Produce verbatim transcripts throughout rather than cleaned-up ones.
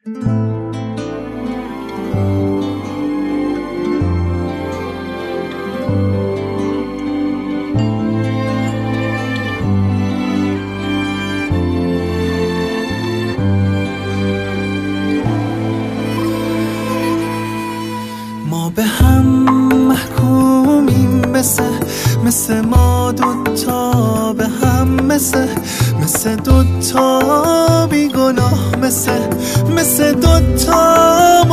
ما به هم محکومیم، مثل مثل ما دوتا به هم، مثل مثل دوتا بیگناه، مثل مثل دوتا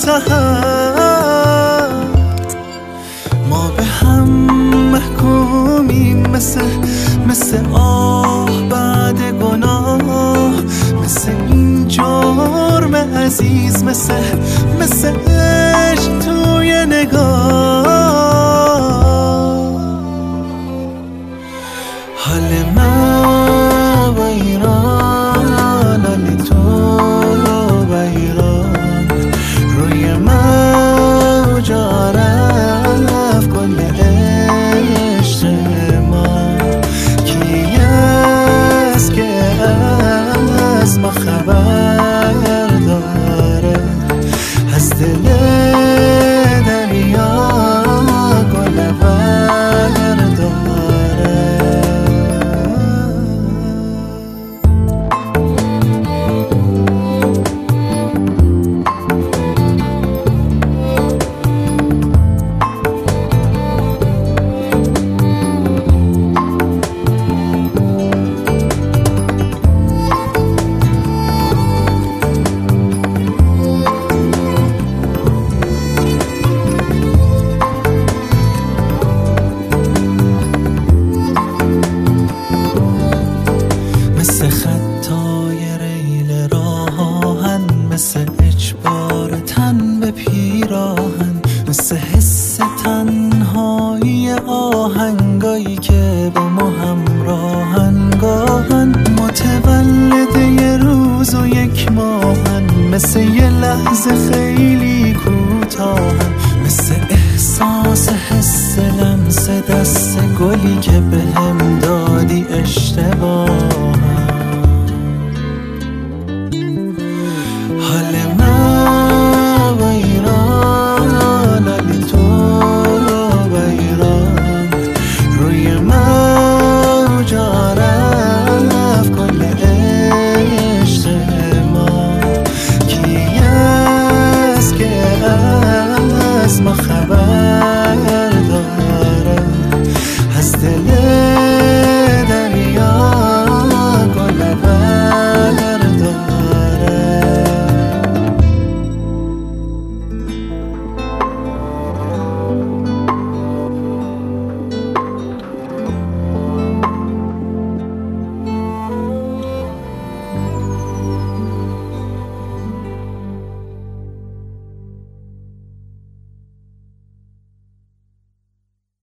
متهم. ما به هم محکومیم، مثل مثل آه بعد گناه، مثل این جرم عزیز، مثل مثل عشق توی نگاه. حال من و ایران، حال تو و ایران، روی موج رفت کل عشق ما. کی است که از ما خبر داره، از دل دریا گل برداره. مثل خطای ریل راهن، مثل اجبار تن به پیراهن، مثل حس تنهایی آهنگایی که با ما همراهن. گاهن متولد یه روز و یک ماهن، مثل یه لحظه خیلی کوتاهن، مثل احساس حس لمس دست گلی که